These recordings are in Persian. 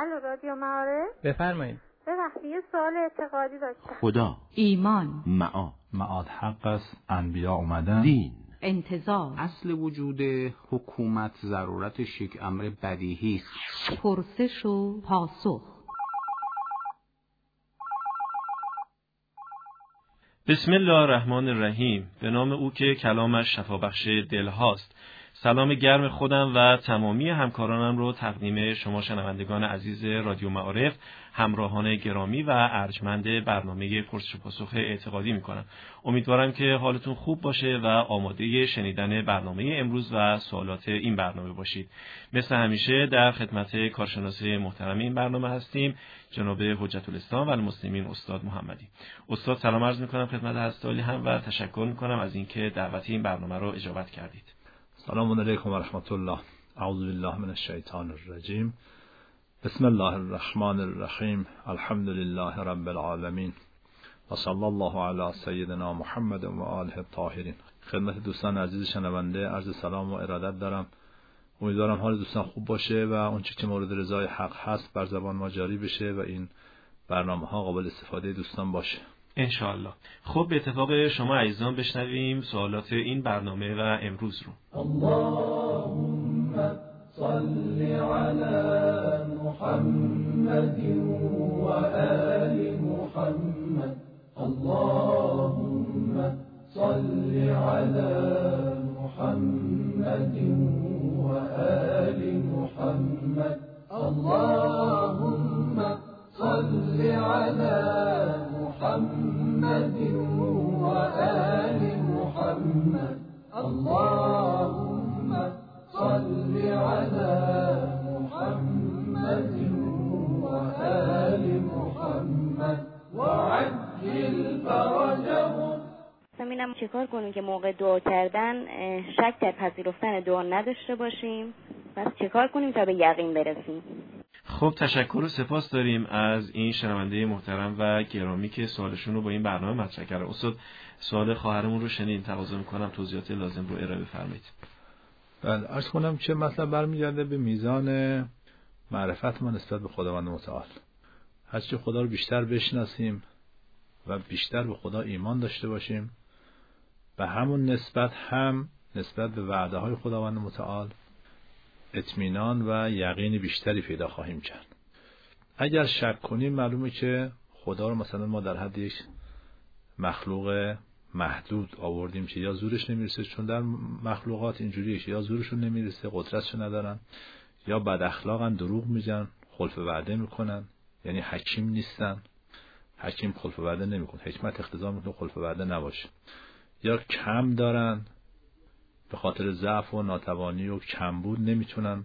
الو رادیو معارف. بفرمایید. ببخشید یه سوال اعتقادی داشتم. خدا، ایمان، معاد حق است، انبیا اومدن، دین، انتظار، اصل وجود حکومت ضرورتش یک امر بدیهی است. پرسش و پاسخ. بسم الله الرحمن الرحیم. به نام او که کلامش شفابخش دل هاست. سلام گرم خودم و تمامی همکارانم رو تقدیم شما شنوندگان عزیز رادیو معارف، همراهان گرامی و ارجمند برنامه پرسش و پاسخ اعتقادی میکنم. امیدوارم که حالتون خوب باشه و آماده شنیدن برنامه امروز و سوالات این برنامه باشید. مثل همیشه در خدمت کارشناس محترم این برنامه هستیم، جناب حجت الاسلام و المسلمین استاد محمدی. استاد سلام عرض میکنم خدمت حضرت هم و تشکر میکنم از اینکه دعوت این برنامه رو اجابت کردید. سلام علیکم و رحمت الله. اعوذ بالله من الشیطان الرجیم. بسم الله الرحمن الرحیم. الحمد لله رب العالمین و صلی الله علی سیدنا محمد و آله الطاهرین. خدمت دوستان عزیز شنونده عرض سلام و ارادت دارم. امیدوارم حال دوستان خوب باشه و اون چیزی که مورد رضای حق هست بر زبان ما جاری بشه و این برنامه‌ها قابل استفاده دوستان باشه انشاءالله. خب به اتفاق شما عزیزان بشنویم سوالات این برنامه و امروز رو. اللهم صل علی محمد و آل محمد. اللهم صل علی محمد و آل محمد. اللهم صل علی محمد و آل محمد. اللهم صل علی محمد و آل محمد و عجل فرجهم. ببینم چیکار کنیم که موقع دعا کردن شک در پذیرفتن دعا نداشته باشیم. پس چیکار کنیم تا به یقین برسیم؟ خب تشکر و سپاس داریم از این شنونده محترم و گرامی که سوالشون رو با این برنامه مطرح کردن. استاد سوال خواهرمون رو شنیدین، تقاضا می‌کنم توضیحات لازم رو ارائه بفرمایید. بله، عرض کنم که مثلا برمیگرده به میزان معرفت ما نسبت به خداوند متعال. هرچی خدا رو بیشتر بشناسیم و بیشتر به خدا ایمان داشته باشیم، به همون نسبت هم نسبت به وعده های خداوند متعال اطمینان و یقین بیشتری پیدا خواهیم کرد. اگر شک کنیم معلومه که خدا رو مثلا ما در حد یک مخلوق محدود آوردیم که یا زورش نمیرسه، چون در مخلوقات اینجوریه که یا زورشون نمیرسه، قدرتشو ندارن، یا بد اخلاقن، دروغ میگن، خلف وعده میکنن، یعنی حکیم نیستن. حکیم خلف وعده نمیکنه، حکمت اقتضا میکنه خلف وعده نباشه. یا کم دارن، به خاطر ضعف و ناتوانی و کمبود نمیتونن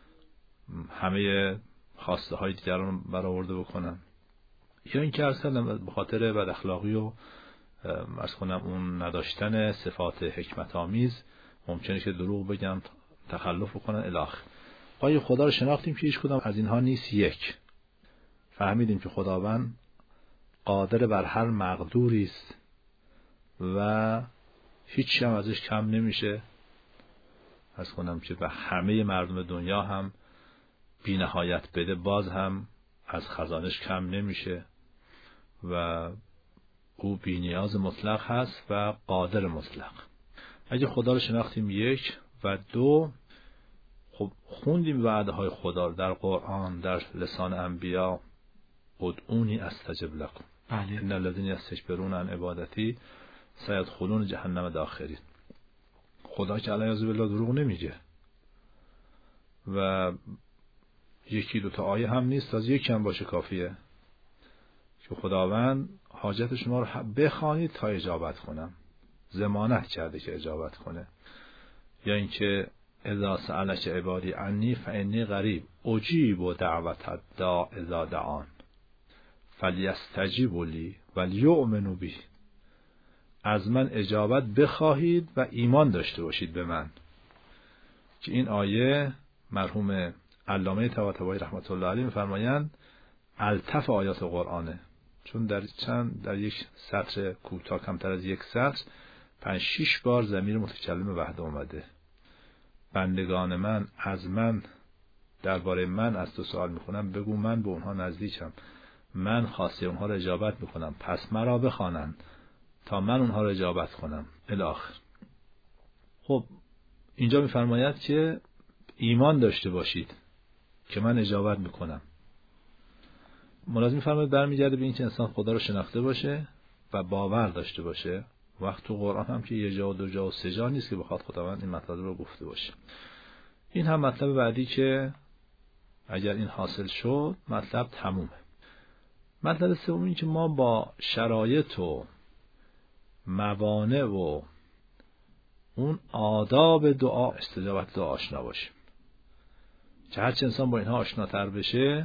همه خواسته های دیگران برآورده بکنن. یا اینکه اصلا به خاطر بد اخلاقی و عرض کنم اون نداشتن صفات حکمت آمیز ممکنه که دروغ بگن، تخلف بکنن الی آخر. آیا خدا رو شناختیم که هیچ کدام از اینها نیست؟ یک، فهمیدیم که خداوند قادر بر هر مقدوری است و هیچی هم ازش کم نمیشه. عرض کنم که به همه مردم دنیا هم بی نهایت بده، باز هم از خزانش کم نمیشه و او بی نیاز مطلق هست و قادر مطلق. اگه خدا رو شناختیم یک، و دو، خب خوندیم وعده های خدا در قرآن، در لسان انبیا، ادعونی استجب لکم ان الذین یستکبرون عن عبادتی سیدخلون جهنم داخرین. خدا که علیه بالله دروغ نمیگه و یکی دو تا آیه هم نیست، از یکی هم باشه کافیه که خداوند حاجت شما رو بخوانید تا اجابت کنم، ضمانت کرده که اجابت کنه. یا اینکه اذا سألک عبادی عنی فانی قریب اجیب دعوت الداع اذا دعان فلیستجیبوا لی ولیؤمنوا بی. از من اجابت بخواهید و ایمان داشته باشید به من. که این آیه مرحوم علامه طباطبایی رحمت الله علیه می‌فرمایند الطف آیات قرآنه، چون در یک سطر کوتاه کمتر از یک سطر 5-6 بار ضمیر متکلم وحده اومده. بندگان من از من درباره من از تو سوال میکنم، بگو من به اونها نزدیکم، من خواسته اونها را اجابت میکنم، پس مرا بخوانند تا من اونها را اجابت کنم الی آخر. خب اینجا میفرماید که ایمان داشته باشید که من اجابت میکنم. ملاحظه میفرماید برمیگرده به این که انسان خدا رو شناخته باشه و باور داشته باشه. وقت تو قرآن هم که یه جا و دو جا و سه جا نیست که بخواد خداوند این مطلب رو گفته باشه. این هم مطلب بعدی که اگر این حاصل شد مطلب تمومه. مطلب سوم این که ما با شرایط و موانع و اون آداب دعا، استجابت دعا آشنا باشیم که هرچه انسان با اینها آشناتر بشه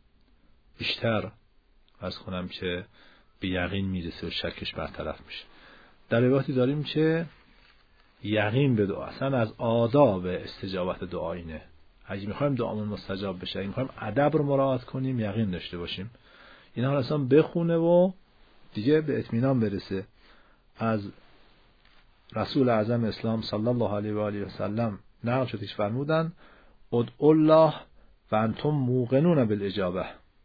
بیشتر عرض کنم که به یقین میرسه و شکش برطرف میشه. در روایتی داریم که یقین به دعا اصلا از آداب استجابت دعا اینه. اگه میخوایم دعامون مستجاب بشه، اگه میخوایم ادب رو مراعات کنیم، یقین داشته باشیم. اینا رو اصلا بخونه و دیگه به اطمینان برسه. از رسول اعظم اسلام صلی الله علیه و آله و سلم نقل شده که فرمودن ادعوا الله و انتم موقنون بالاجابه.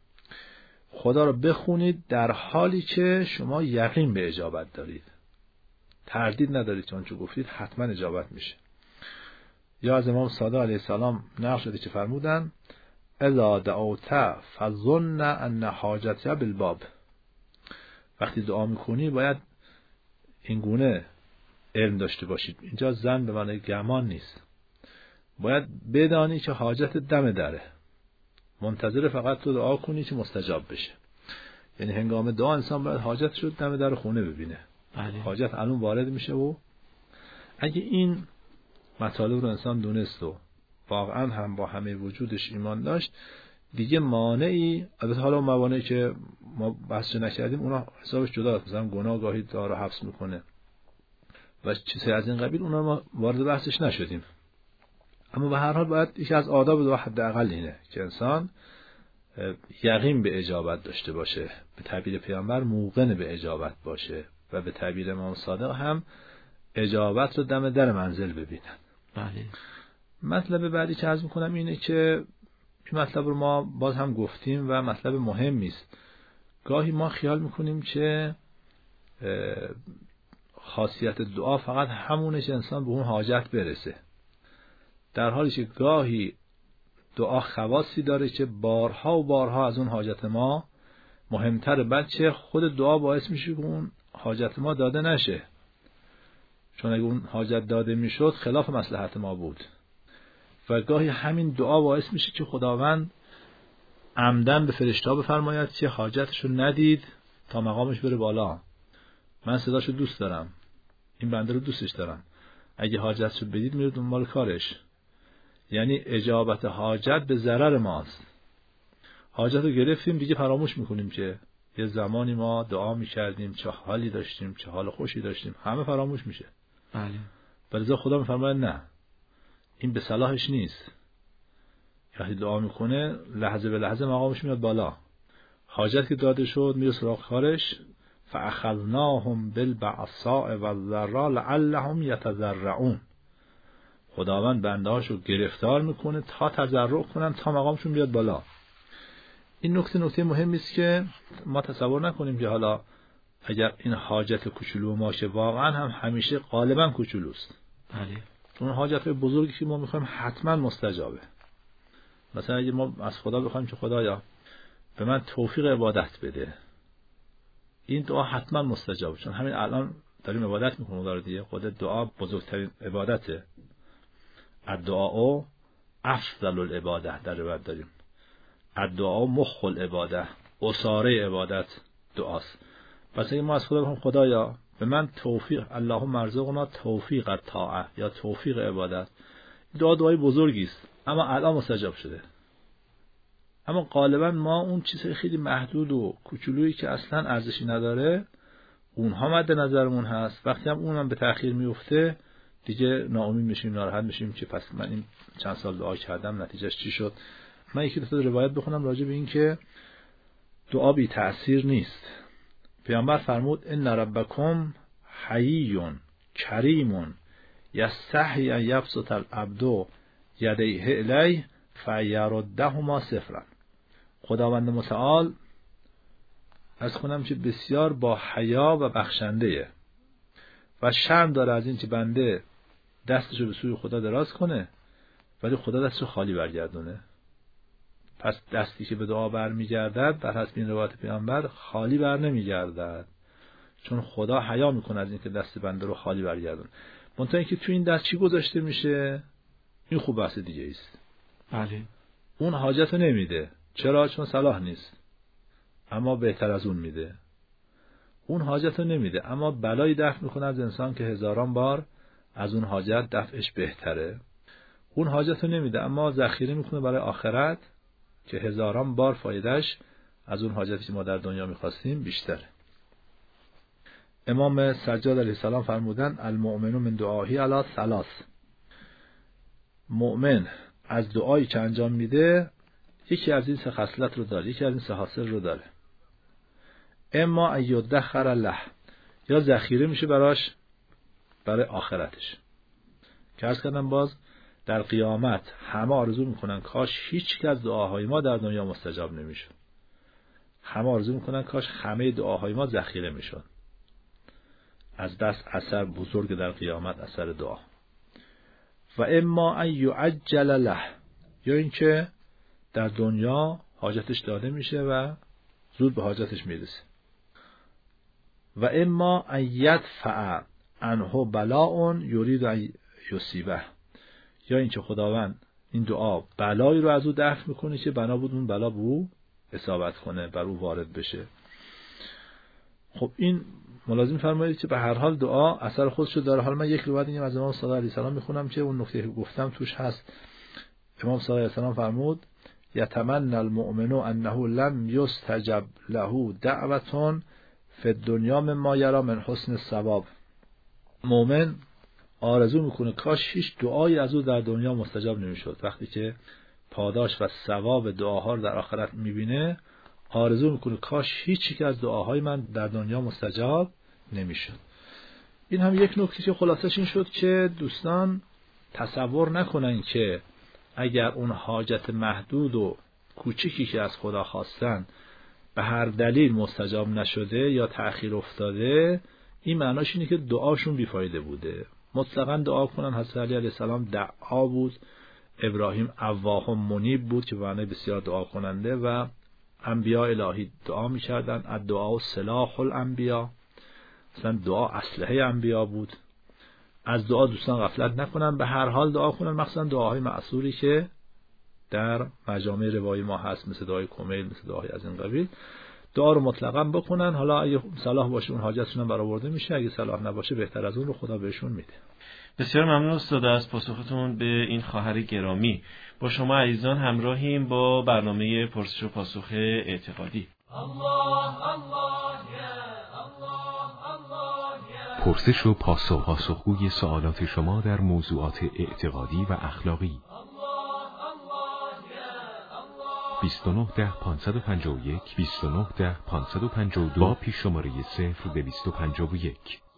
خدا رو بخونید در حالی که شما یقین به اجابت دارید، تردید ندارید، چون چون گفتید حتما اجابت میشه. یا از امام صادق علیه السلام نقل شده که فرمودن اذا دعوت فظن ان حاجتک بالباب. وقتی دعا میکنی باید این گونه علم داشته باشید. اینجا زن به معنی گمان نیست، باید بدانی که حاجت دم دره، منتظر فقط تو دعا کنی که مستجاب بشه. یعنی هنگام دعا انسان باید حاجت شد دم در خونه ببینه. حاجت الان وارد میشه و اگه این مطالب رو انسان دونست و واقعا هم با همه وجودش ایمان داشت، دیگه مانعی، البته حالا موانعی که ما بحث نکردیم اونا حسابش جداست، مثلا گناه گاهی دعا رو حبس میکنه و چیزی از این قبیل، اونا ما وارد بحثش نشدیم. اما به هر حال باید یکی از آداب دعا حداقل اینه که انسان یقین به اجابت داشته باشه، به تعبیر پیامبر موقن به اجابت باشه و به تعبیر امام صادق هم اجابت رو دم در منزل ببینن. بله. مطلب بعدی که عرض میکنم اینه که این مطلب رو ما باز هم گفتیم و مطلب مهمی است. گاهی ما خیال میکنیم که خاصیت دعا فقط همونه که انسان به اون حاجت برسه، در حالی که گاهی دعا خواصی داره که بارها و بارها از اون حاجت ما مهمتره، بلکه خود دعا باعث میشه که اون حاجت ما داده نشه، چون اگه اون حاجت داده میشد خلاف مصلحت ما بود. و گاهی همین دعا باعث میشه که خداوند عمدن به فرشته‌ها بفرماید که حاجتشو ندید تا مقامش بره بالا. من صداشو دوست دارم، این بنده رو دوستش دارم، اگه حاجتشو بدید میره دنبال کارش. یعنی اجابت حاجت به ضرر ماست. حاجت رو گرفتیم دیگه فراموش میکنیم که یه زمانی ما دعا میکردیم، چه حالی داشتیم، چه حال خوشی داشتیم، همه فراموش میشه. بله. ولذا خدا میفرماید نه، این به صلاحش نیست. وقتی دعا میکنه لحظه به لحظه مقامش میاد بالا. حاجت که داده شد میره سراغ کارش. فاخذناهم بالبعصاء والضراء لعلهم یتضرعون. خداوند بندهاشو گرفتار میکنه تا تضرع کنن، تا مقامشون بیاد بالا. این نکته مهمی است که ما تصور نکنیم که حالا اگر این حاجت کوچولو ماشه، واقعا هم همیشه غالبا کوچولوست. بله. چون حاجت بزرگی که ما میخوایم حتما مستجابه. مثلا اگه ما از خدا بخوایم که خدایا به من توفیق عبادت بده، این دعا حتما مستجابه، چون همین الان داریم عبادت میکنیم خدا رو دیگه. خود دعا بزرگترین عبادته. الدعاء افضل العباده در روایت داریم. الدعاء مخ العباده، اساره عبادت دعاست. پس اگه ما از خدا بخوایم خدایا به من توفیق، اللهم ارزقنا توفیق الطاعه یا توفیق عبادت، دعای بزرگی است اما الان مستجاب شده. اما غالبا ما اون چیزهای خیلی محدود و کوچولویی که اصلا ارزشی نداره اونها مد نظرمون هست. وقتی هم اونم به تأخیر میفته دیگه ناامید میشیم، ناراحت میشیم که پس من این چند سال دعا کردم نتیجهش چی شد. من یکی دو تا روایت بخونم راجع به این که دعا بی تأثیر نیست. پیامبر فرمود ان ربکم حیی کریم یستحی ان یبسط العبد یدیه الیه فیردهما صفرا. خداوند متعال از کنم که بسیار با حیا و بخشنده‌ایه و شرم داره از این که بنده دستشو به سوی خدا دراز کنه ولی خدا دستشو خالی برگردونه. پس دستی که به دعا برمیگردد در حسب این روایت پیامبر خالی بر نمیگردد، چون خدا حیا میکنه از این که دست بنده رو خالی برگردونه. منتها اینکه تو این دست چی گذاشته میشه این خوب بحث دیگه است. بله. اون حاجت نمیده. چرا؟ چون صلاح نیست، اما بهتر از اون میده. اون حاجت نمیده اما بلایی دفع میکنه از انسان که هزاران بار از اون حاجت دفعش بهتره. اون حاجت نمیده اما ذخیره میکنه برای آخرت که هزاران بار فایدهش از اون حاجتی که ما در دنیا میخواستیم بیشتره. امام سجاد علیه السلام فرمودن المؤمن من دعاهی علی ثلاث. مؤمن از دعایی که انجام میده یکی از این سه خصلت رو داره، یکی از این سه حاصل رو داره. اما ایدخر له، یا ذخیره میشه براش برای آخرتش. که عرض کردم باز در قیامت همه آرزو میکنن کاش هیچ یک از دعاهای ما در دنیا مستجاب نمیشد. همه آرزو میکنن کاش همه دعاهای ما ذخیره میشد. از دست اثر بزرگ در قیامت اثر دعا. و اما ان یعجل له، یا اینکه در دنیا حاجتش داده میشه و زود به حاجتش میرسه. و اما ان یدفع عنه بلاء یرید ان یصیبه، یا اینکه خداوند این دعا بلایی رو از او دفع میکنه که بنا بود اون بلا به او اصابت کنه، بر او وارد بشه. خب این ملازم فرمایید که به هر حال دعا اثر خودشو داره. حالا من یک روایت دیگه از امام صادق علیه السلام میخونم که اون نکته که گفتم توش هست. امام صادق علیه السلام فرمود یتمنى المؤمن انه لم یستجب له دعوة فی الدنیا مما یرى من حسن الثواب. مؤمن آرزو میکنه کاش هیچ دعایی از او در دنیا مستجاب نمیشد. وقتی که پاداش و ثواب دعاها رو در آخرت میبینه آرزو میکنه کاش هیچ یک از دعاهای من در دنیا مستجاب نمیشد. این هم یک نکته که خلاصش این شد که دوستان تصور نکنن که اگر اون حاجت محدود و کوچیکی که از خدا خواستن به هر دلیل مستجاب نشده یا تأخیر افتاده، این معناش اینه که دعاشون بیفایده بوده. مطلقاً دعا کنن. حضرت علی علیه السلام دعا بود، ابراهیم اواه و منیب بود که معنی بسیار دعا کننده، و انبیاء الهی دعا می‌کردن. الدعاء سلاح الانبیاء، مثلا دعا اسلحه انبیا بود. از دعا دوستان غفلت نکنن، به هر حال دعا کنن، مخصوصا دعاهای معصوری که در مجامع روایی ما هست، مثل دعای کمیل، مثل دعاهای از این قبیل. دعا رو مطلقاً بکنن. حالا اگه صلاح باشه اون حاجتشون هم برآورده میشه، اگه صلاح نباشه بهتر از اون رو خدا بهشون میده. بسیار ممنون استاد از پاسختون به این خواهر گرامی. با شما عزیزان همراهیم با برنامه پرسش و پاسخ اعتقادی. پرسش و پاسخگوی سوالات شما در موضوعات اعتقادی و اخلاقی. 2910 2910 با پیش شماره 0251.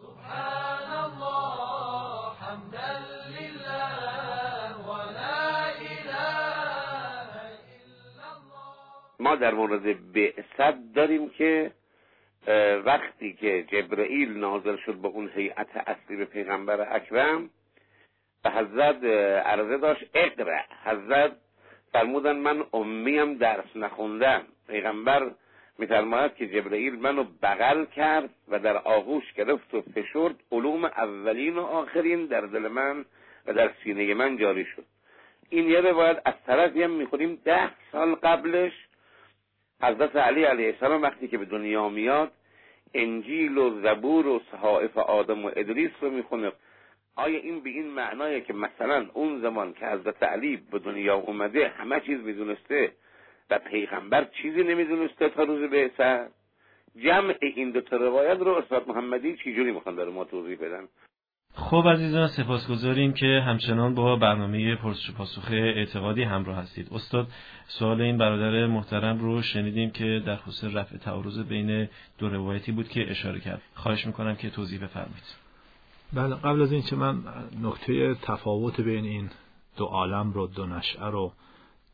ما در مورد بعثت داریم که وقتی که جبرئیل نازل شد با اون هیئت اصلی به پیغمبر اکرم، به حضرت عرضه داشت اقرأ. حضرت فرمودن من امیم درس نخوندم. پیغمبر می‌فرماید که جبرئیل منو بغل کرد و در آغوش گرفت و فشرد، علوم اولین و آخرین در دل من و در سینه من جاری شد. این یه روایت. از طرفی هم می‌خونیم 10 سال قبلش حضرت علی علیه السلام وقتی که به دنیا میاد انجیل و زبور و صحائف آدم و ادریس رو میخونه. آیا این به این معنایه که مثلا اون زمان که حضرت علی به دنیا اومده همه چیز میدونسته و پیغمبر چیزی نمیدونسته تا روز بعثت؟ جمع این دو تا روایت رو استاد محمدی چجوری میخوان برای ما توضیح بدن؟ خب عزیزان سپاسگزاریم که همچنان با برنامه پرسش و پاسخ اعتقادی همراه هستید. استاد سوال این برادر محترم رو شنیدیم که در خصوص رفع تعارض بین دو روایتی بود که اشاره کرد. خواهش میکنم که توضیح بفرمایید. بله، قبل از این که من نکته تفاوت بین این دو عالم رو، دو نشأه رو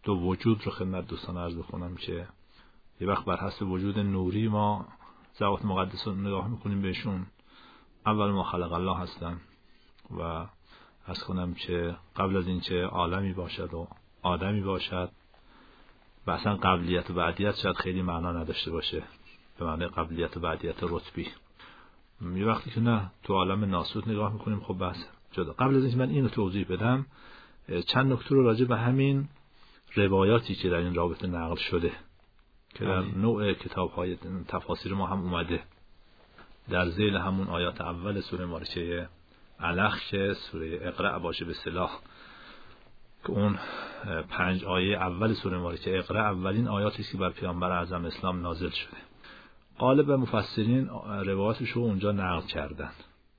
دو وجود رو خدمت دوستان عرض بکنم که یه وقت بر حسب وجود نوری ما ذوات مقدس رو نگاه میکنیم بهشون، اول ما خلق الله هستن و عرض کنم که قبل از اینکه عالمی باشد و آدمی باشد و اصلا قبلیت و بعدیت شاید خیلی معنا نداشته باشه به معنی قبلیت و بعدیت رتبی. یه وقتی که نه تو عالم ناسوت نگاه میکنیم خب بس جدا. قبل از اینکه من اینو توضیح بدم چند نکته رو راجع به همین روایاتی که در این رابطه نقل شده که در نوع کتاب‌های تفاسیر ما هم اومده در ذیل همون آیات اول سوره مارچه علق که سوره اقرأ باشه به اصطلاح، که اون 5 آیه اول سوره مارچه اقرأ اولین آیاتی که بر پیامبر اعظم اسلام نازل شده. غالب مفسرین روایاتش رو اونجا نقل کردن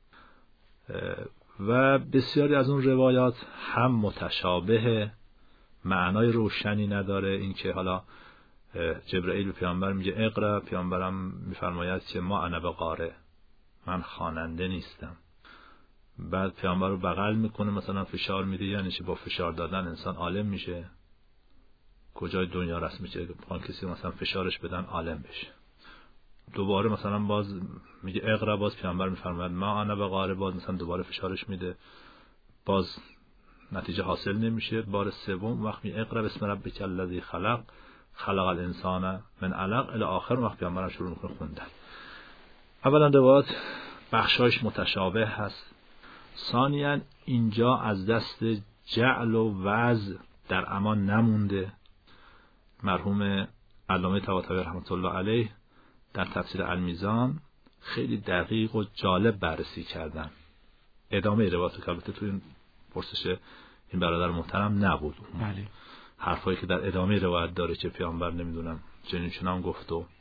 و بسیاری از اون روایات هم متشابه، معنای روشنی نداره. این که حالا جبرئیل به پیامبر میگه اقرأ، پیامبرم میفرماید که ما انا بقارئ، من خواننده نیستم. بعد پیامبر رو بغل میکنه مثلا فشار میده، یعنی چه با فشار دادن انسان عالم میشه؟ کجای دنیا رسم میشه کسی مثلا فشارش بدن عالم بشه؟ دوباره مثلا باز میگه اقرأ، باز پیامبر میفرماید ما انا بقارئ، باز مثلا دوباره فشارش میده، باز نتیجه حاصل نمیشه. بار سوم وقت می اقرأ بسم ربک الذی خلق خلق الانسان من علق الی آخر، وقت پیامبر شروع میکنه خوندن. اولا روایات بخشایش متشابه هست، ثانیاً اینجا از دست جعل و وضع در امان نمونده. مرحوم علامه طباطبایی رحمت الله علیه در تفسیر المیزان خیلی دقیق و جالب بررسی کردن. ادامه روایات که البته تو این پرسش این برادر محترم نبود، بله، حرفایی که در ادامه روایت داره که پیامبر نمیدونم چنین گفت و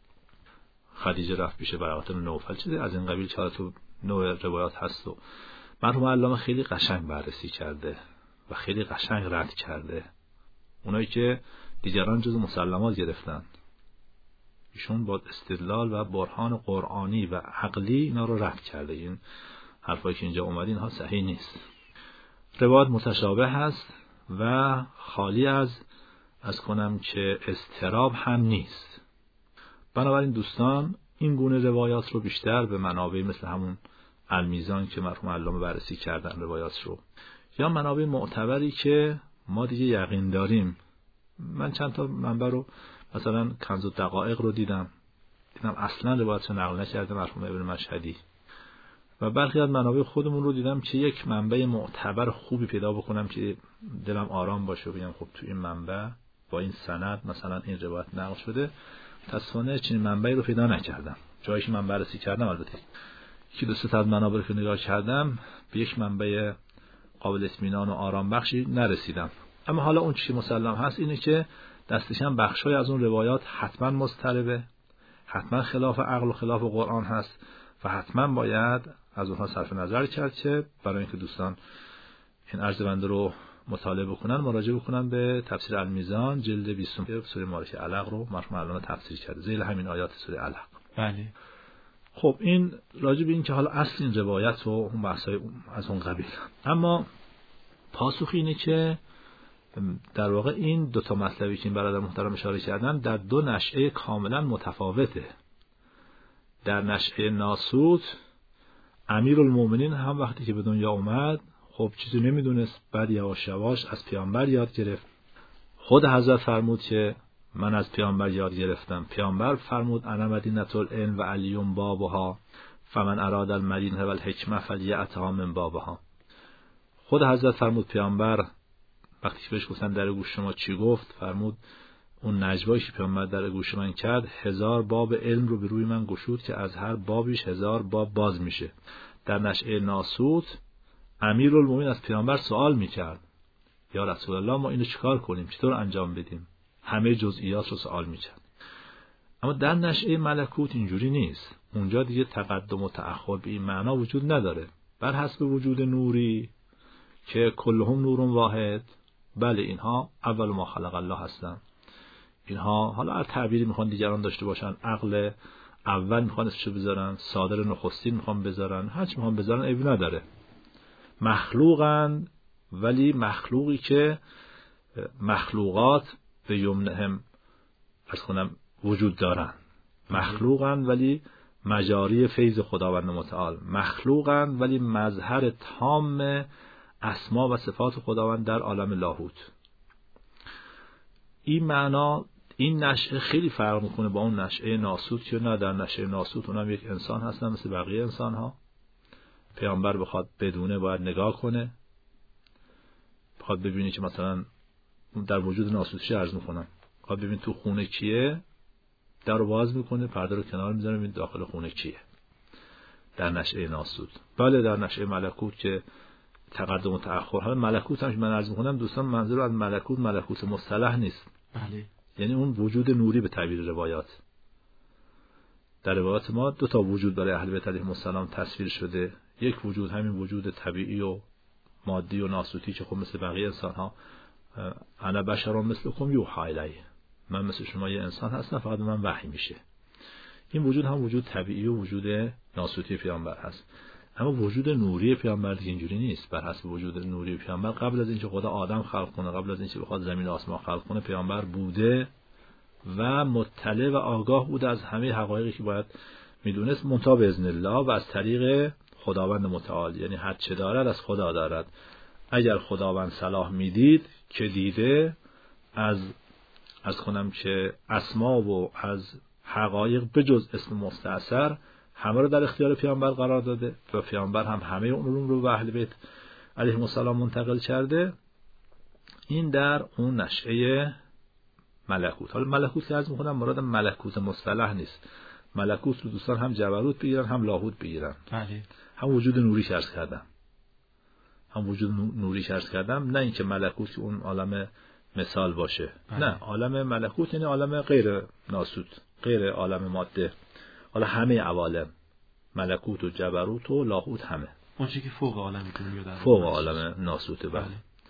خدیجه رفت پیش برقاتن نوفل، چیزی از این قبیل که تو نوع روایات هست و مرحوم علامه خیلی قشنگ بررسی کرده و خیلی قشنگ رد کرده. اونایی که دیگران جز مسلمات گرفتن، ایشون با استدلال و برهان قرآنی و عقلی اینا رو رد کرده. این حرفایی که اینجا اومد اینها صحیح نیست. روایات متشابه هست و خالی از کنم که اضطراب هم نیست. بنابراین دوستان این گونه روایات رو بیشتر به منابع مثل همون المیزان که مرحوم علامه بررسی کردن روایات رو، یا منابع معتبری که ما دیگه یقین داریم. من چند تا منبع رو مثلا کنز الدقایق رو دیدم اصلا روایت رو نقل نکرده مرحوم ابن مشهدی، و برخی از منابع خودمون رو دیدم که یک منبع معتبر خوبی پیدا بکنم که دلم آرام باشه و بگم خب تو این منبع با این سند مثلا این روایت نقل شده. متأسفانه چنین منبعی رو پیدا نکردم. جایی که من بررسی کردم البته که دو سه از منابع رو نگاه کردم به یک منبع قابل اطمینان و آرام بخشی نرسیدم. اما حالا اون چیزی مسلم هست اینه که دستش هم بخشای از اون روایات حتما مضطربه، حتما خلاف عقل و خلاف قرآن هست و حتما باید از اونها صرف نظر کرد که برای اینکه دوستان این عرض بنده رو مطالعه بکنن مراجعه بکنن به تفسیر المیزان جلد 20 سوره مارچه علق رو مرحوم علامه تفسیر کرده ذیل همین آیات سوره علق. بله. خب این راجع به این که حالا اصل این روایت و اون بحثای از اون قبیل، اما پاسخ اینه که در واقع این دو تا مطلبی که این برادر محترم اشاره کردن در دو نشأه کاملا متفاوته. در نشأه ناسوت امیرالمومنین هم وقتی که به دنیا اومد خب چیزی نمیدونست، بعد یواش یواش از پیامبر یاد گرفت. خود حضرت فرمود که من از پیامبر یاد گرفتم. پیامبر فرمود انا مدینة العلم و علی بابها فمن اراد المدینه و الحکمه فلیأتها من بابها. خود حضرت فرمود پیامبر وقتی که بهش گفتن در گوش شما چی گفت، فرمود اون نجوایی که پیامبر در گوش من کرد 1000 باب علم رو به روی من گشود که از هر بابیش 1000 باب باز میشه. در نشأه ناسوت امیرالمومنین از پیامبر سوال میکرد یا رسول الله ما اینو چیکار کنیم، چطور انجام بدیم، همه جزئیات رو سوال میکرد. اما در نشأه ملکوت اینجوری نیست. اونجا دیگه تقدم و تأخر به این معنا وجود نداره. بر حسب وجود نوری که کلهم نور واحد، بله اینها اول ما خلق الله هستن. اینها حالا هر تعبیری میخوان دیگران داشته باشن، عقل اول میخوان اسمشو بذارن، صادر نخستین میخوان بذارن، هر چی میخوان بذارن عیبی نداره. مخلوقن، ولی مخلوقی که مخلوقات به یمنهم از کنم وجود دارن، مخلوقن ولی مجاری فیض خداوند متعال، مخلوقن ولی مظهر تام اسما و صفات خداوند در عالم لاهوت. این معنا، این نشأه خیلی فرق میکنه با اون نشأه ناسوت که نه، در نشأه ناسوت اونم یک انسان هستن مثل بقیه انسان ها. پیامبر بخواد بدونه باید نگاه کنه، بخواد ببینی که مثلا در وجود ناسوتش عرض میکنم، بخواد ببین تو خونه کیه، در رو باز میکنه، پرده رو کنار میذاره، ببین داخل خونه کیه. در نشأه ناسوت. بله در نشأه ملکوت که تقدم و تأخر، حالا ملکوت هم من عرض میکنم دوستان، منظور از ملکوت ملکوت مصطلح نیست. بله. یعنی اون وجود نوری به تعبیر روایات. در روایات ما دو تا وجود برای اهل بیت علیهم السلام تصویر شده. یک وجود همین وجود طبیعی و مادی و ناسوتی که خب مثل بقیه انسان ها، انا بشر مثلکم یوحی الی، من مثل شما یه انسان هستم فقط من وحی میشه. این وجود هم وجود طبیعی و وجود ناسوتی پیامبر هست. اما وجود نوری پیامبر دیگه اینجوری نیست. بر حسب وجود نوری پیامبر قبل از اینکه خدا آدم خلق کنه، قبل از اینکه بخواد زمین و آسمان خلق کنه، پیامبر بوده و مطلع و آگاه بوده از همه حقایقی که باید میدونست، منتها به اذن الله و از طریق خداوند متعال. یعنی هر چه دارد از خدا دارد. اگر خداوند صلاح میدید که دیده از کنم که اسما و از حقایق بجز اسم مستعصر همه رو در اختیار پیامبر قرار داده و پیامبر هم همه علوم رو به اهل بیت علیهم السلام منتقل کرده. این در اون نشأه ملکوت. حالا ملکوت که عرض می‌کنم مراد ملکوت مصطلح نیست. ملکوت رو دوستان هم جبروت بگیرن هم لاهوت بگیرن. بله. هم وجود نوری عرض کردم. هم وجود نوری عرض کردم، نه اینکه ملکوت که اون عالم مثال باشه. بله. نه، عالم ملکوت یعنی عالم غیر ناسوت، غیر عالم ماده. حالا همه عوالم، ملکوت و جبروت و لاهوت، همه اون چیزی که فوق عالم دنیا در فوق عالم ناسوته. بله.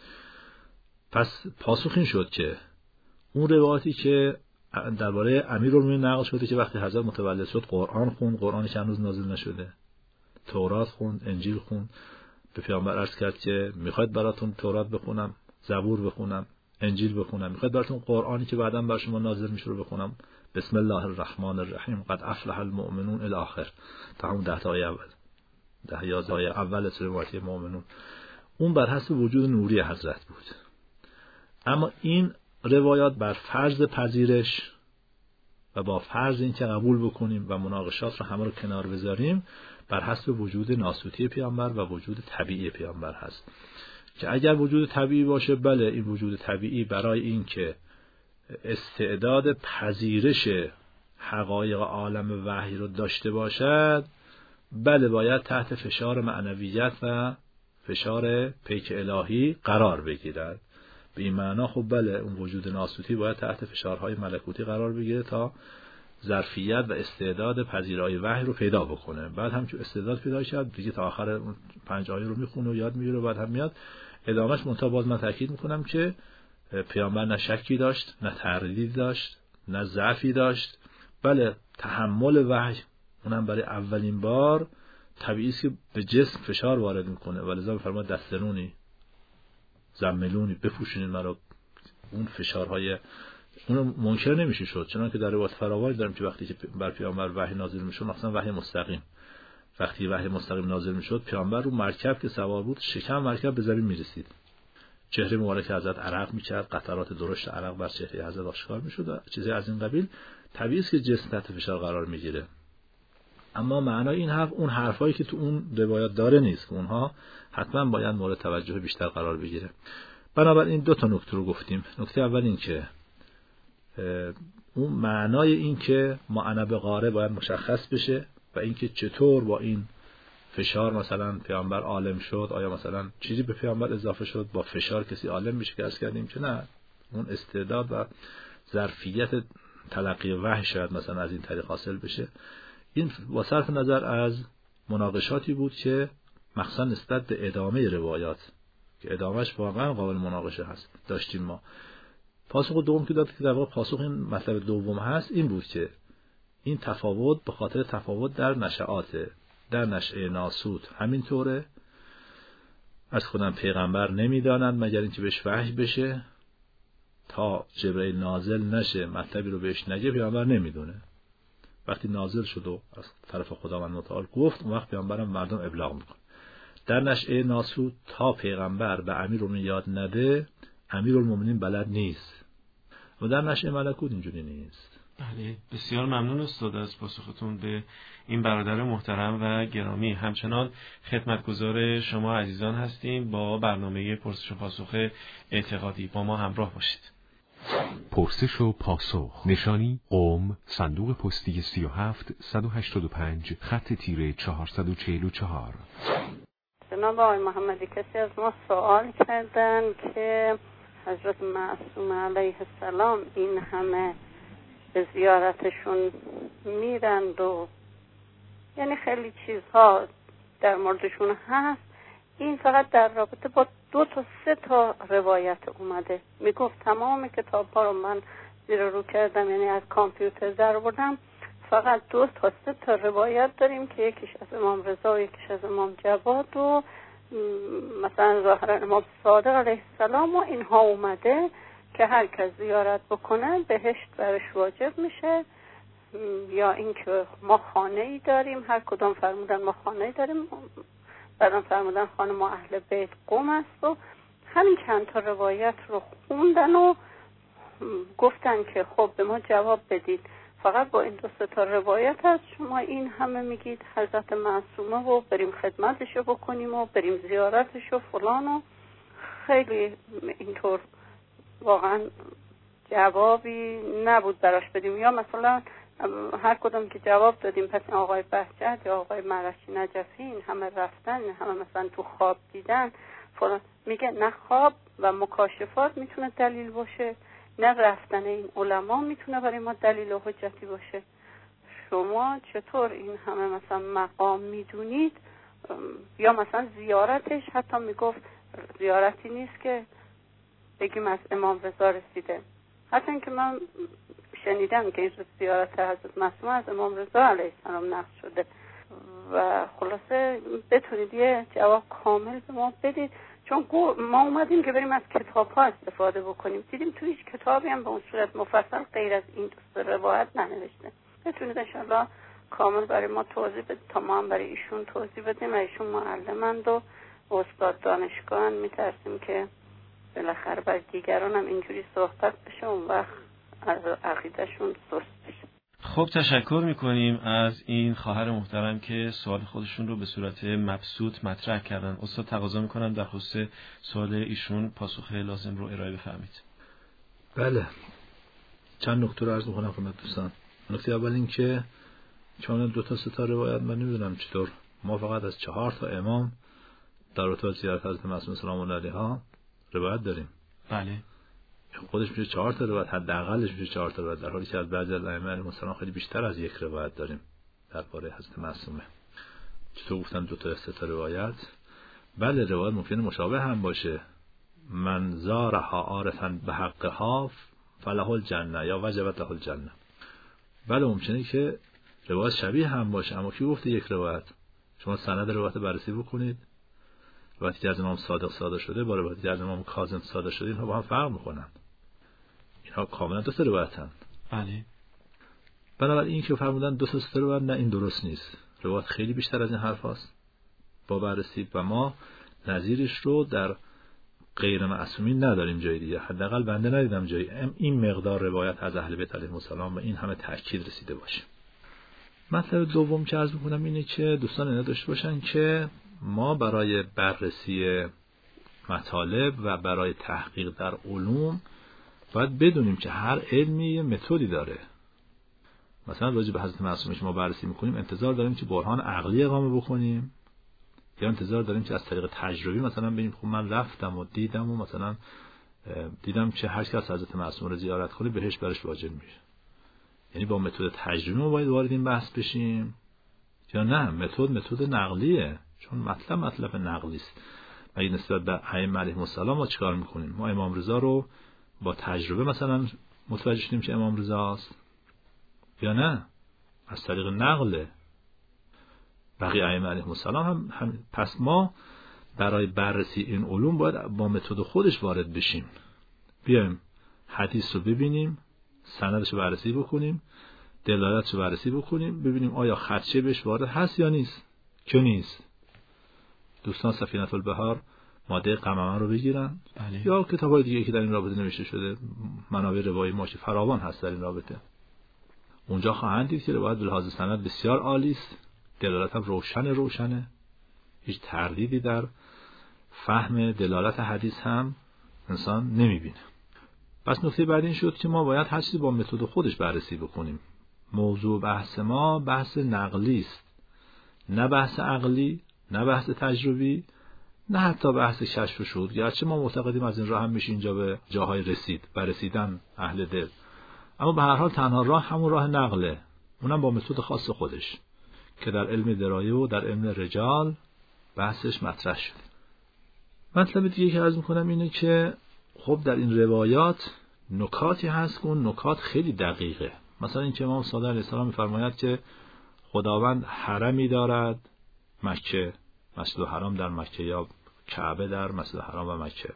پس پاسخ این شد که اون روایتی که درباره امیرالمومنین نقل شده که وقتی حضرت متولد شد قرآن خوند، قرآنی که هنوز نازل نشده، تورات خوند، انجیل خوند، به پیامبر عرض کرد که میخواید براتون تورات بخونم، زبور بخونم، انجیل بخونم، میخواید براتون قرآنی که بعداً بر شما نازل میشه رو بخونم، بسم الله الرحمن الرحیم قد افلح المؤمنون الی آخر، تا همون 10 آیه اول، 10-11 آیه اول سوره مؤمنون. اون بر حسب وجود نوری حضرت بود. اما این روایات بر فرض پذیرش و با فرض این که قبول بکنیم و مناقشات رو همه رو کنار بذاریم، بر حسب وجود ناسوتی پیامبر و وجود طبیعی پیامبر هست. که اگر وجود طبیعی باشه، بله این وجود طبیعی برای این که استعداد پذیرش حقایق عالم وحی رو داشته باشد، بله باید تحت فشار معنویت و فشار پیک الهی قرار بگیرد. به این معنا خب بله اون وجود ناسوتی باید تحت فشارهای ملکوتی قرار بگیره تا ظرفیت و استعداد پذیرای وحی رو پیدا بکنه. بعد هم که استعداد پیدا شد دیگه تا آخر 5 آیه رو میخونه و یاد میگیره، بعد هم میاد ادامهش. منتها باز من تاکید میکنم که پیامبر نه شکی داشت، نه تردیدی داشت، نه ضعفی داشت. بله تحمل وحی اونم برای اولین بار طبیعی است که به جسم فشار وارد میکنه، ولذا فرمود دسترونی زملونی، بپوشونید مرا. اون فشارهای اون منکر نمیشه شد، چنانکه در روایت فراوانی داریم که وقتی که بر پیامبر وحی نازل میشد، مثلا وحی مستقیم، وقتی وحی مستقیم نازل میشد پیامبر رو مرکب که سوار بود شکم مرکب به زمین میرسید، چهره مبارک حضرت عرق میکرد، قطرات درشت عرق بر چهره حضرت آشکار میشد، چیزی از این قبیل. طبیعی است که جسم تحت فشار قرار میگیره. اما معنای این حرف اون حرفایی که تو اون روایات داره نیست که اونها حتما باید مورد توجه بیشتر قرار بگیره. بنابراین 2 تا نکته رو گفتیم. نکته اول این که اون معنای این که معنی به غاره باید مشخص بشه و اینکه چطور با این فشار مثلا پیامبر عالم شد، آیا مثلا چیزی به پیامبر اضافه شد با فشار کسی عالم میشه که عرض کردیم که نه، اون استعداد و ظرفیت تلقی وحی شاید مثلا از این طریق حاصل بشه. این با صرف نظر از مناقشاتی بود که مخصوصا نسبت به ادامه روایات که ادامهش واقعا قابل مناقشه هست داشتیم ما. پاسخ دوم که داد که در واقع پاسخ این مطلب دوم هست این بود که این تفاوت به خاطر تفاوت در نشعاته. در نشعه ناسوت همینطوره، از خودم پیغمبر نمیدانند مگر اینکه بهش وحی بشه تا جبرئیل نازل نشه مطلبی رو بهش نگه پیامبر نمیدونه. وقتی نازل شد و از طرف خداوند متعال گفت، اون وقت پیامبرم مردم ابلاغ میکنه. در نشأه ناسوت تا پیغمبر به امیرالمومنین یاد نده، امیرالمومنین بلد نیست. و در نشأه ملکوت اینجوری نیست. بله، بسیار ممنون استاد از پاسختون به این برادر محترم و گرامی. همچنان خدمتگزار شما عزیزان هستیم با برنامه پرسش و پاسخ اعتقادی. با ما همراه باشید. پرسش و پاسخ، نشانی قم، صندوق پستی 37185 خط تیره 444. جناب آقای محمدی، کسی از ما سوال کردن که حضرت معصوم علیه السلام این همه به زیارتشون میرند و یعنی خیلی چیزها در موردشون هست، این فقط در رابطه با 2 تا 3 تا روایت اومده. میگفت تمام کتاب‌ها رو من زیر رو کردم، یعنی از کامپیوتر در آوردم، فقط 2 تا 3 تا روایت داریم که یکیش از امام رضا و یکیش از امام جواد و مثلا ظاهرا امام صادق علیه السلام و اینها اومده که هر کس زیارت بکنه بهشت برش واجب میشه، یا اینکه ما خانه‌ای داریم، هر کدام فرمودن ما خانه‌ای داریم، بعدم فرمودن خانه ما اهل بیت قم است و همین چند تا روایت رو خوندن و گفتن که خب به ما جواب بدید، فقط با این 2 تا روایت هست شما این همه میگید حضرت معصومه و بریم خدمتشو بکنیم و بریم زیارتشو فلان و خیلی اینطور واقعا جوابی نبود براش بدیم. یا مثلا هر کدوم که جواب دادیم پس آقای بهجت یا آقای مرشی نجفی این همه رفتن، این همه مثلا تو خواب دیدن فلان، میگه نه خواب و مکاشفات میتونه دلیل باشه، نه رفتن این علما میتونه برای ما دلیل و حجتی باشه. شما چطور این همه مثلا مقام میدونید؟ یا مثلا زیارتش حتی میگفت زیارتی نیست که بگیم از امام رضا رسیده، حتی اینکه من شنیدم که این زیارت حضرت معصومه از امام رضا علیه السلام نقل شده و خلاصه بتونید یه جواب کامل به ما بدید، چون ما اومدیم که بریم از کتاب ها استفاده بکنیم، دیدیم تو هیچ کتابی هم به اون صورت مفصل غیر از این 2 روایت ننوشته. بتونید انشالله کامل برای ما توضیح بدید تا ما هم برای ایشون توضیح بدیم. ایشون معلمند و استاد دانشگاهن، میترسیم که بالاخره برای دیگران هم اینجوری صحبت بشه اون وقت از عقیدهشون سست بشه. خب تشکر میکنیم از این خواهر محترم که سوال خودشون رو به صورت مبسوط مطرح کردن. استاد تقاضا میکنم در خصوص سوال ایشون پاسخ لازم رو ارائه بفرمایید. بله، چند نکته رو عرض میکنم خدمت دوستان. نکته اول این که چون 2 تا 3 تا روایت من نمیدونم چطور ما فقط از 4 تا امام در رابطه با زیارت حضرت معصومه سلام الله علیها روایت داریم. بله، خودش میشه 4 تا روایت، حداقلش میشه 4 تا روایت، در حالی که از بعضی از ائمه علیهم السلام خیلی بیشتر از 1 روایت داریم درباره حضرت معصومه. چطور گفتن 2 تا 3 تا روایت؟ بله، روایت ممکنه مشابه هم باشه. من زارها عارفا بحقها فله الجنه یا وجبت له الجنه. بله ممکنه که روایت شبیه هم باشه، اما کی گفته 1 روایت؟ شما سند روایت بررسی بکنید، روایتی که از امام صادق صادر شده با روایتی که از امام کاظم صادر شده اینها با هم فرق میکنن، اینها کاملا 2 تا روایتن. بله، بنابراین این که فرمودن 2 تا 3 روایت، نه این درست نیست. روایت خیلی بیشتر از این حرف هست با بررسی و ما نظیرش رو در غیر معصومین نداریم جای دیگه، حداقل بنده ندیدم جای این مقدار روایت از اهل بیت علیهم السلام و این همه تأکید رسیده باشه. مطلب دوم که عرض می‌کنم اینه که دوستان اینا داشته باشن که ما برای بررسی مطالب و برای تحقیق در علوم باید بدونیم که هر علمی یه متدی داره. مثلا راجع به حضرت معصومه که ما بررسی میکنیم انتظار داریم که برهان عقلی اقامه بکنیم، یا انتظار داریم که از طریق تجربی مثلا ببینیم خب من رفتم و دیدم و مثلا دیدم که هر کس حضرت معصومه رو زیارت کنه بهش برش واجب میشه، یعنی با متد تجربی ما باید وارد این بحث بشیم، یا نه متد نقلیه، چون مطلب نقلی است. مگه نسبت به ائمه علیهم السلام ما چیکار میکنیم؟ ما امام رضا رو با تجربه مثلا متوجه شدیم که امام رضا است، یا نه از طریق نقل بقیه ائمه علیهم السلام هم. پس ما برای بررسی این علوم باید با متد خودش وارد بشیم، بیایم حدیث رو ببینیم، سندش رو بررسی بکنیم، دلالتش رو بررسی بکنیم، ببینیم آیا خدشه بهش وارد هست یا نیست. که نیست. دوستان سفینة البحار ماده قممه رو بگیرن. بله. یا کتاب‌های دیگه که در این رابطه نوشته شده، منابع روایی ماشی فراوان هست در این رابطه. اونجا خواهند دید که روایت به لحاظ سند بسیار عالی است، دلالت هم روشنه، هیچ تردیدی در فهم دلالت حدیث هم انسان نمیبینه. پس نکته بعد این شد که ما باید هر چیزی با متد خودش بررسی بکنیم. موضوع بحث ما بحث نقلی است، نه بحث عقلی، نه بحث تجربی، نه حتی بحث کشف و شهود. گرچه ما معتقدیم از این راه هم میشه اینجا به جاهای رسید، برسیدن اهل دل، اما به هر حال تنها راه همون راه نقله، اونم با متد خاص خودش که در علم درایه و در علم رجال بحثش مطرح شده. مطلب دیگه که عرض میکنم اینه که خب در این روایات نکاتی هست که اون نکات خیلی دقیقه. مثلا این که امام صادق علیه السلام میفرماید که خداوند حرمی دارد، مکه، مسجد الحرام در مکه یا کعبه در مسجد الحرام و مکه.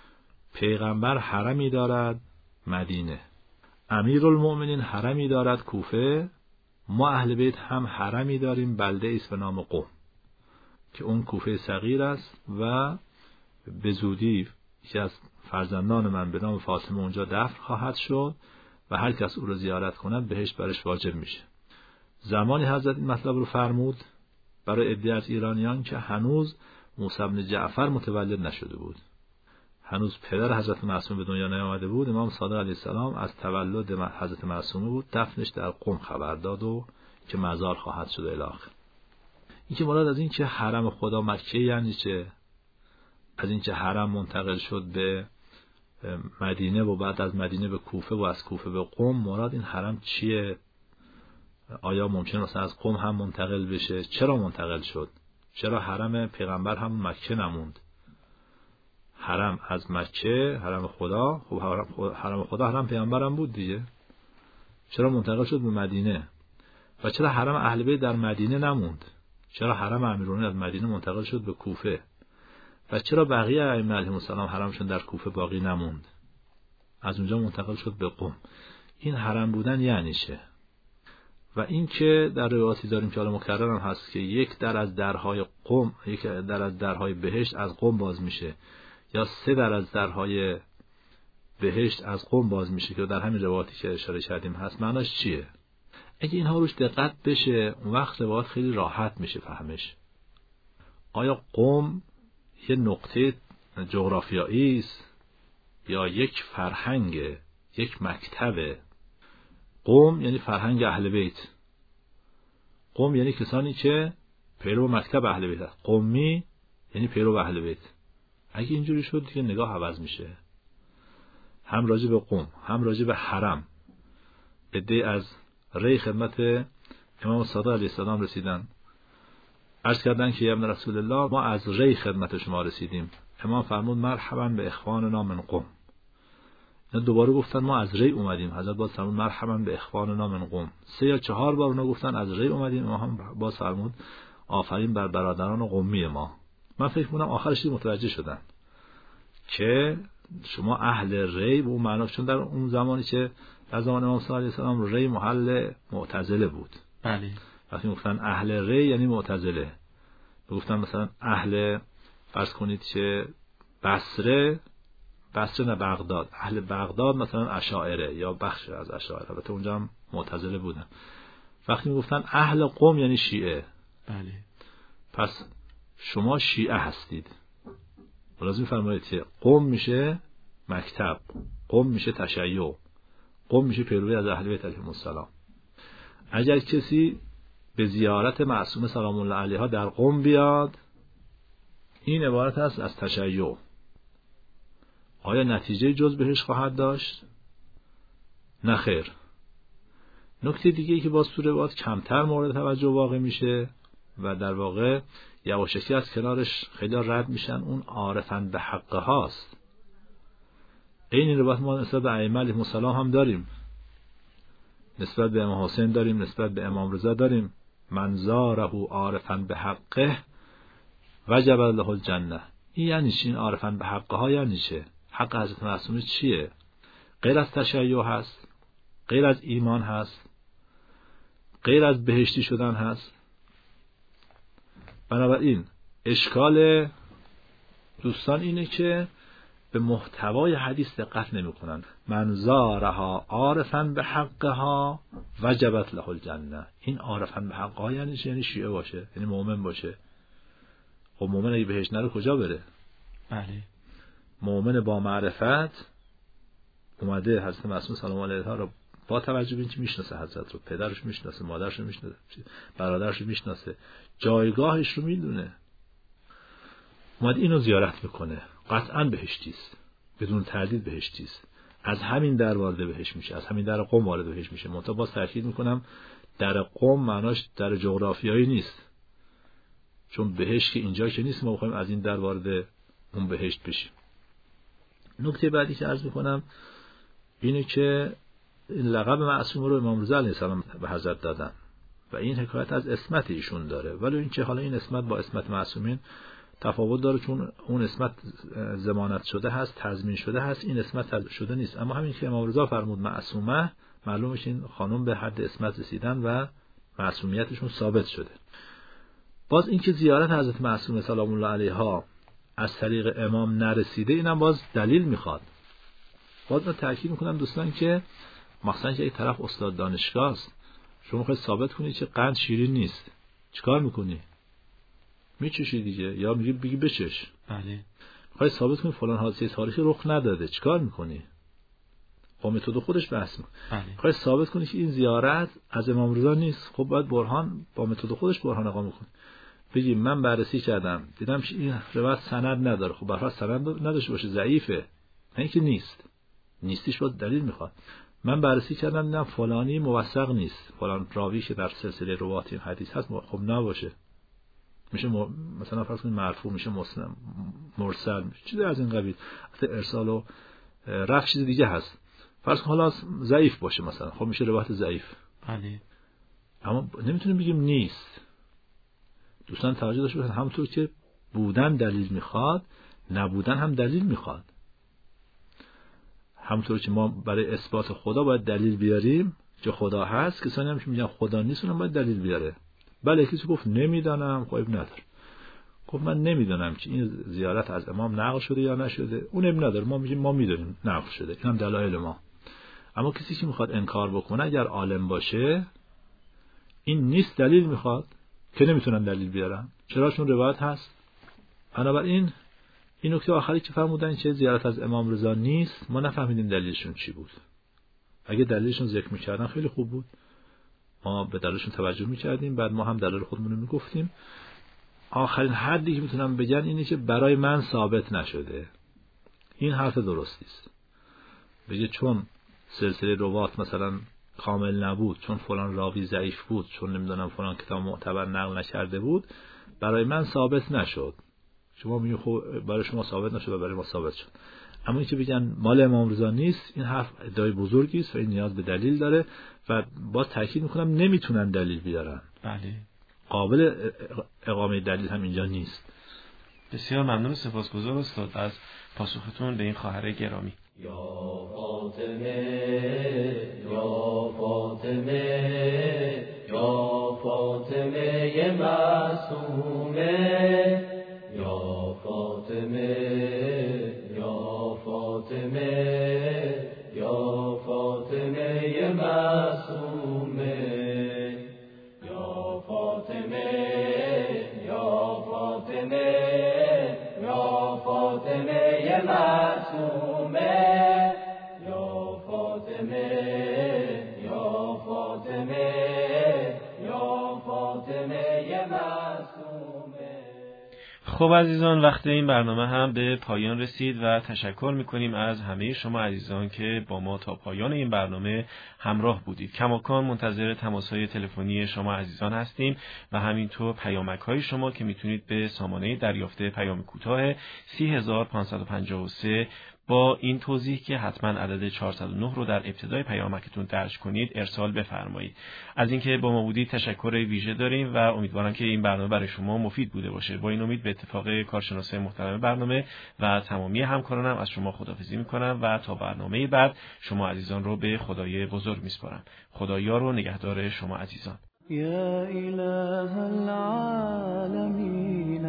پیغمبر حرمی دارد مدینه. امیرالمؤمنین حرمی دارد کوفه. ما اهل بیت هم حرمی داریم بلده است به نام قم که اون کوفه صغیر است و به زودی یکی از فرزندان من به نام فاطمه اونجا دفن خواهد شد و هر کس او رو زیارت کند بهشت برش واجب میشه. زمانی حضرت این مطلب رو فرمود برای عده از ایرانیان که هنوز موسی بن جعفر متولد نشده بود، هنوز پدر حضرت معصوم به دنیا نیامده بود. امام صادق علیه السلام از تولد حضرت معصومه بود، دفنش در قم خبر داد و که مزار خواهد شد الی آخر. این که مراد از این که حرم خدا مکه یعنی چه؟ از این که حرم منتقل شد به مدینه و بعد از مدینه به کوفه و از کوفه به قم، مراد این حرم چیه؟ آیا ممکن مثلا از قم هم منتقل بشه؟ چرا منتقل شد؟ چرا حرم پیغمبر هم مکه نموند؟ حرم از مکه، حرم خدا، خب حرم خدا حرم پیغمبر هم بود دیگه، چرا منتقل شد به مدینه؟ و چرا حرم اهل بیت در مدینه نموند؟ چرا حرم امیرالمومنین از مدینه منتقل شد به کوفه؟ و چرا بقیه ائمه علیهم السلام حرمشون در کوفه باقی نموند، از اونجا منتقل شد به قم؟ این حرم بودن یعنی چه؟ و این که در روایاتی داریم که حالا مکررم هست که یک در از درهای قم، یک در از درهای بهشت از قم باز میشه، یا 3 در از درهای بهشت از قم باز میشه که در همین روایاتی که اشاره کردیم هست. معناش چیه؟ اگه اینها روش دقت بشه اون وقت روایات خیلی راحت میشه فهمش. آیا قم یه نقطه جغرافیایی است یا یک فرهنگ، یک مکتبه؟ قم یعنی فرهنگ اهل بیت، قم یعنی کسانی که پیرو مکتب اهل بیت هست، قمی یعنی پیرو اهل بیت. اگه اینجوری شد دیگه نگاه عوض میشه، هم راجع به قم هم راجع به حرم. عده‌ای از ری خدمت امام صادق علیه السلام رسیدن، عرض کردن که یا ابن رسول الله ما از ری خدمت شما رسیدیم. امام فرمود مرحبا به اخواننا من قم. دوباره گفتن ما از ری اومدیم. حضرت باز فرمود مرحبا به اخواننا من قم. 3 یا 4 بار اونا گفتن از ری اومدیم. ما هم باز فرمود آفرین بر برادران قمی ما. من فکر می‌کنم آخرش متوجه شدن که شما اهل ری به اون معنا، چون در اون زمانی که در زمان امام صلی الله علیه و سلم ری محل معتزله بود. بله. وقتی گفتن اهل ری یعنی معتزله. گفتن مثلا اهل، فرض کنید که بصره نه بغداد، اهل بغداد مثلا اشاعره یا بخش از اشاعره، البته اونجا هم معتزله بودن. وقتی میگفتن اهل قم یعنی شیعه. بله. پس شما شیعه هستید. لازم میفرمایید که قم میشه مکتب، قم میشه تشیع، قم میشه پیروی از اهل بیت علیهم السلام. اگر کسی به زیارت معصومه سلام الله علیها در قم بیاد، این عبارت است از تشیع. آیا نتیجه جز بهش خواهد داشت؟ نه خیر. نکته دیگه ای که باز تو روایات کمتر مورد توجه واقع میشه و در واقع یواشکی از کنارش خیلی رد میشن، اون عارفن به حقه هاست. این روایت ما نسبت به ائمه علیهم السلام هم داریم، نسبت به امام حسین داریم، نسبت به امام رضا داریم. من زاره عارفن به حقه وجب له الجنه. این یعنی چی؟ این عارفن به حقه ها یعنی چه؟ حق حضرت معصومه چیه؟ غیر از تشیع هست، غیر از ایمان هست، غیر از بهشتی شدن هست. بنابراین اشکال دوستان اینه که به محتوای حدیث دقت نمی‌کنن. من زارها عارفاً به حقها وجبت له الجنه. این عارفاً به حقها یعنی چی؟ یعنی شیعه باشه، یعنی مؤمن باشه. خب مؤمن اگه بهش نره کجا بره؟ بله. مؤمن با معرفت اومده حضرت معصوم سلام علیها رو با توجه به اینکه میشناسه حضرت رو، پدرش میشناسه، مادرش رو میشناسه، برادرش رو میشناسه، جایگاهش رو میدونه، اومد اینو زیارت میکنه، قطعاً بهشتی است، بدون تردید بهشتی است. از همین در وارد بهشت میشه، از همین در قم وارد بهشت میشه. منتها باز تاکید میکنم در قم معناش در جغرافیایی نیست، چون بهشت که اینجا که نیست ما بخوایم از این در وارد اون بهشت بشیم. نکته بعدی که عرض میکنم اینه که این لقب معصوم رو امام رضا علیه السلام به حضرت دادن و این حکایت از عصمت ایشون داره، ولی این که حالا این عصمت با عصمت معصومین تفاوت داره، چون اون عصمت ضمانت شده هست، تضمین شده هست، این عصمت شده نیست. اما همین که امام رضا فرمود معصومه، معلومه این خانم به حد عصمت رسیدن و معصومیتشون ثابت شده. باز اینکه زیارت حضرت معصومه سلام الله علیها از طریق امام نرسیده، اینم باز دلیل میخواد. باز من تاکید میکنم دوستان که مثلا که یک طرف استاد دانشگاه است، شما خواهید ثابت کنی که قند شیرین نیست، چیکار میکنی؟ میچشی دیگه، یا میگی بگی بچش. بله. خواهید ثابت کنی فلان حادثه تاریخی رخ نداده، چیکار میکنی؟ با متد خودش بحث میکنی. بله. خواهید ثابت کنی که این زیارت از امام رضا نیست، خب باید برهان با متد خودش برهان اقامه کنی. بگی من بررسی کردم دیدم که این روایت سند نداره، خب برای سند نداشته باشه ضعیفه، نه اینکه نیست، نیستیش باید دلیل میخواد. من بررسی کردم دیدم فلانی موثق نیست، فلان راوی که در سلسله روات این حدیث هست، خب نباشه، میشه مثلا فرض کنید مرفوع، میشه مسلم، مرسل، چیزی از این قبیل. حتی ارسال و رفع چیز دیگه هست. فرض کن حالا ضعیف باشه مثلا، خب میشه روایت ضعیف. بله. اما نمیتونیم بگیم نیست. دوستان توجه داشته باشید، همونطور که بودن دلیل میخواد، نبودن هم دلیل میخواد. همونطور که ما برای اثبات خدا باید دلیل بیاریم که خدا هست، کسانی هم که میگن خدا نیست اونم باید دلیل بیاره. بله کسی گفت نمیدانم، خب نداره، گفت من نمیدونم که این زیارت از امام نقل شده یا نشده، اون نداره، ما میگیم ما میدونیم نقل شده، این هم دلایل ما. اما کسی که میخواد انکار بکنه اگر عالم باشه، این نیست دلیل میخواد که نمیتونن دلیل بیارن. چرا؟ چون روایت هست. بنابراین این نکته آخری که فرمودن که زیارت از امام رضا نیست، ما نفهمیدیم دلیلشون چی بود. اگه دلیلشون ذکر میکردن خیلی خوب بود، ما به دلیلشون توجه میکردیم، بعد ما هم دلیل خودمون رو میگفتیم. آخرین حدی که میتونم بگن اینه که برای من ثابت نشده. این حرف درستی است. بگه چون سلسله روات مثلا کامل نبود، چون فلان راوی ضعیف بود، چون نمیدونم فلان کتاب معتبر نقل نکرده بود، برای من ثابت نشد. شما میگید خب برای شما ثابت نشد و برای ما ثابت شد. اما اینکه بگن مال امام رضا نیست، این حرف ادعای بزرگی است و این نیاز به دلیل داره و باز تاکید میکنم نمیتونن دلیل بیارن. بله. قابل اقامه دلیل هم اینجا نیست. بسیار ممنون و سپاسگزار استاد از پاسختون به این خواهر گرامی. یا فاطمه یا فاطمه یا فاطمه معصومه یا فاطمه یا فاطمه یا فاطمه معصومه یا فاطمه یا فاطمه یا فاطمه معصومه یا فاطمه یا فاطمه یا فاطمه معصومه. خب عزیزان، وقت این برنامه هم به پایان رسید و تشکر میکنیم از همه شما عزیزان که با ما تا پایان این برنامه همراه بودید. کماکان منتظر تماس‌های تلفنی شما عزیزان هستیم و همینطور پیامک‌های شما که میتونید به سامانه دریافت پیام کوتاه 30553 با این توضیح که حتما عدد 409 رو در ابتدای پیامکتون درج کنید ارسال بفرمایید. از اینکه با ما بودید تشکر ویژه داریم و امیدوارم که این برنامه برای شما مفید بوده باشه. با این امید به اتفاق کارشناس محترم برنامه و تمامی همکارانم از شما خداحافظی میکنم و تا برنامه بعد شما عزیزان رو به خدای بزرگ میسپارم. خدایا رو نگهدار شما عزیزان. یا اله العالمین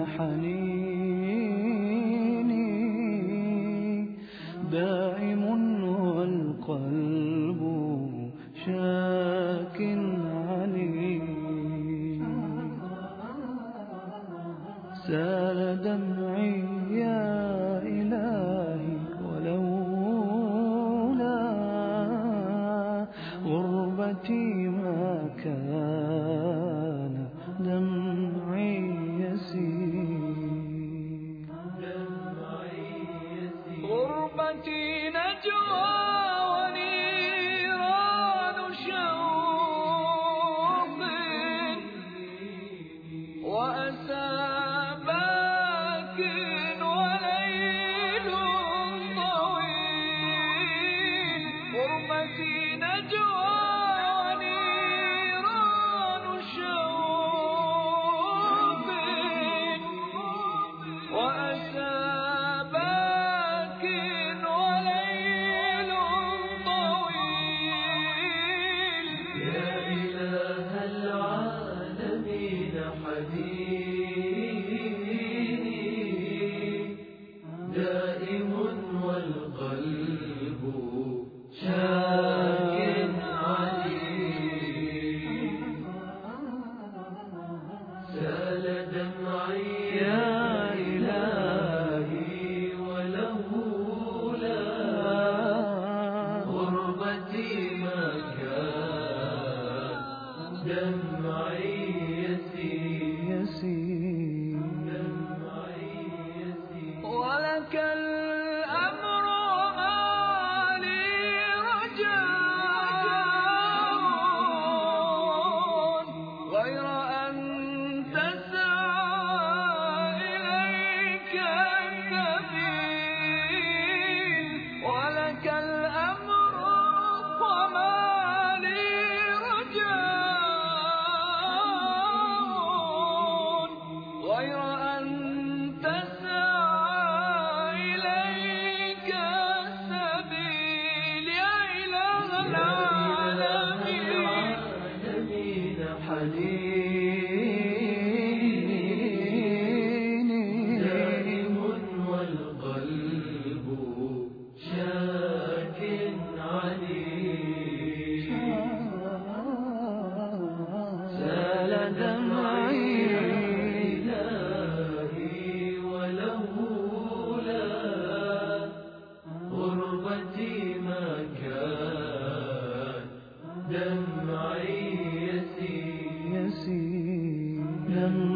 حنینی دائم والقلب شاك علي سال دمعي يا إلهي ولولا غربتي ما كان دمعي يسيل غربتي نجوى ونيران شوق وأسى باكٍ وليل طويل غربتي نجوى ونيران شوق وأسى دمعي يسيل